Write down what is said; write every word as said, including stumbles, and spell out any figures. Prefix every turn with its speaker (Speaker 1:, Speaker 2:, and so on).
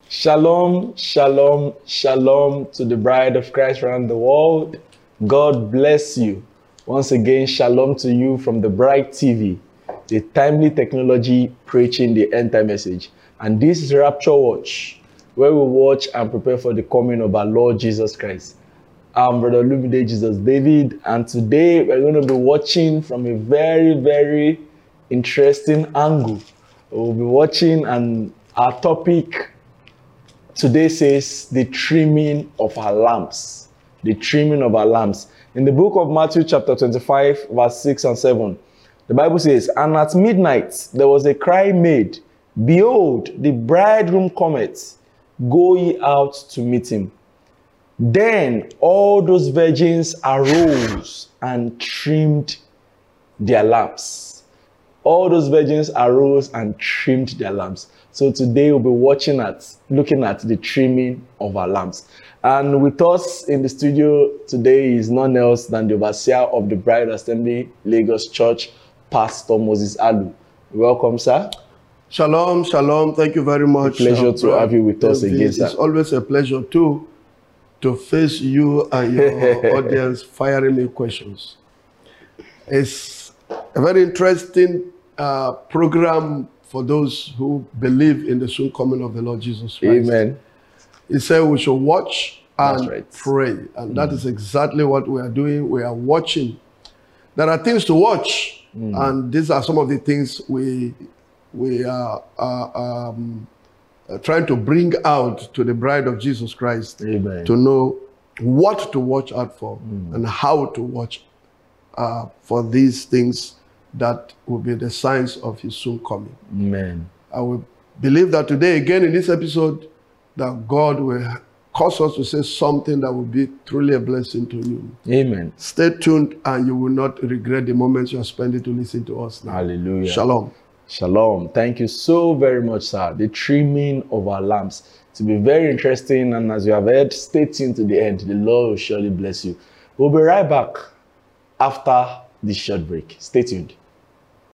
Speaker 1: Shalom, shalom, shalom to the bride of Christ around the world. God bless you. Once again, shalom to you from the Bright T V, the timely technology preaching the end time message. And this is Rapture Watch, where we watch and prepare for the coming of our Lord Jesus Christ. I'm Brother Olumide Jesus David, and today we're going to be watching from a very, very interesting angle. We'll be watching, and our topic today says the trimming of our lamps. The trimming of our lamps. In the book of Matthew chapter twenty-five, verse six and seven, the Bible says, "And at midnight there was a cry made, Behold, the bridegroom cometh, go ye out to meet him. Then all those virgins arose and trimmed their lamps." All those virgins arose and trimmed their lamps. So today we'll be watching at, looking at the trimming of our lamps. And with us in the studio today is none else than the overseer of the Bride Assembly Lagos Church, Pastor Moses Alu. Welcome, sir.
Speaker 2: Shalom, shalom. Thank you very much.
Speaker 1: A pleasure to have you with us again, sir.
Speaker 2: It's always a pleasure too to face you and your audience firing me questions. It's a very interesting uh, program for those who believe in the soon coming of the Lord Jesus Christ.
Speaker 1: Amen.
Speaker 2: He said we should watch and
Speaker 1: right.
Speaker 2: pray. And mm. that is exactly what we are doing. We are watching. There are things to watch. Mm. And these are some of the things we, we are uh, um, uh, trying to bring out to the bride of Jesus Christ.
Speaker 1: Amen.
Speaker 2: To know what to watch out for
Speaker 1: mm.
Speaker 2: and how to watch uh, for these things that will be the signs of his soon coming.
Speaker 1: Amen.
Speaker 2: I will believe that today, again in this episode, that God will cause us to say something that will be truly a blessing to you.
Speaker 1: Amen.
Speaker 2: Stay tuned and you will not regret the moments you are spending to listen to us now.
Speaker 1: Hallelujah.
Speaker 2: Shalom.
Speaker 1: Shalom. Thank you so very much, sir. The trimming of our lamps. To be very interesting, and as you have heard, stay tuned to the end. The Lord will surely bless you. We'll be right back after this short break. Stay tuned.